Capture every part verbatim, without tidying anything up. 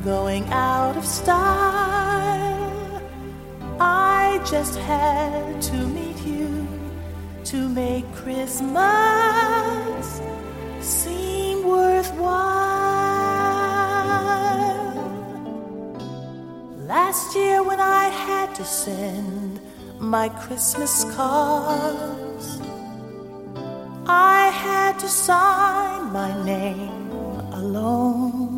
going out of style. I just had to meet you to make Christmas seem worthwhile. Last year when I had to send my Christmas cards, I had to sign my name alone.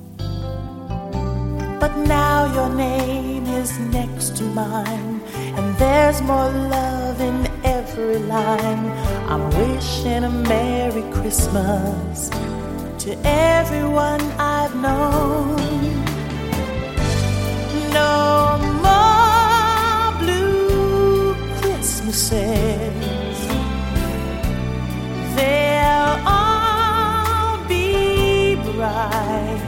But now your name is next to mine, and there's more love in every line. I'm wishing a Merry Christmas to everyone I've known. No more blue Christmases, they'll all be bright.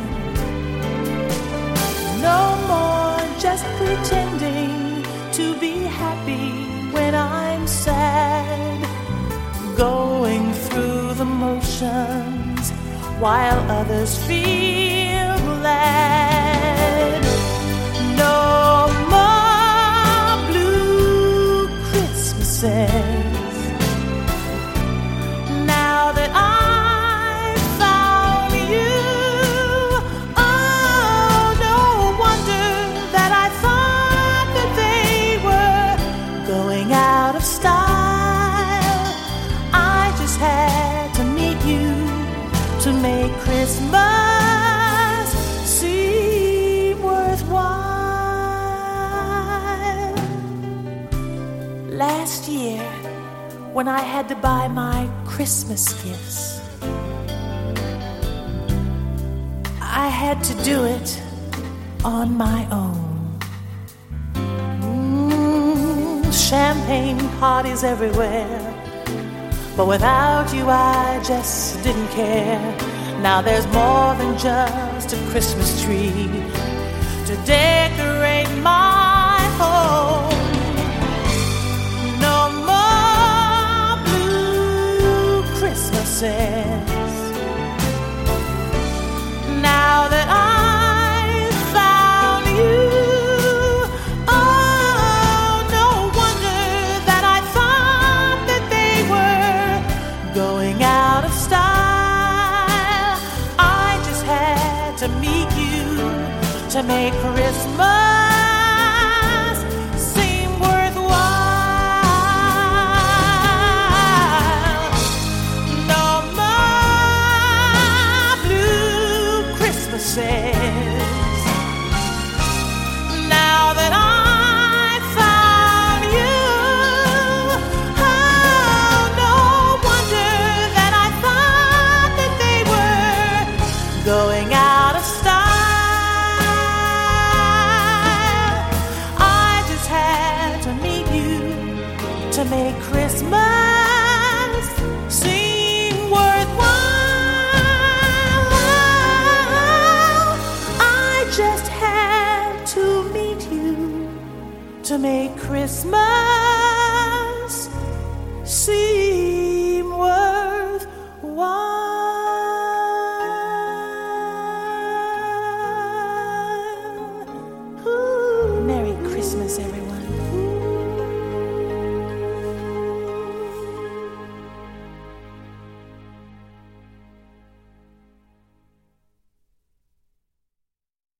No more just pretending to be happy when I'm sad, going through the motions while others feel glad. No more blue Christmases, now that I've found you. Oh, no wonder that I thought that they were going out of style. I just had to meet you to make Christmas seem worthwhile. Last year, when I had to buy my Christmas gifts, I had to do it on my own. Mm, champagne parties everywhere, but without you I just didn't care. Now there's more than just a Christmas tree to decorate my home. No more blue Christmases, now that I've found you. Oh, no wonder that I thought that they were going out of style. I just had to meet you to make Christmas seem worthwhile. No more blue Christmases, now that I found you. Oh, no wonder that I thought that they were going out of style. I just had to meet you to make Christmas seem worthwhile. I just had to meet you to make Christmas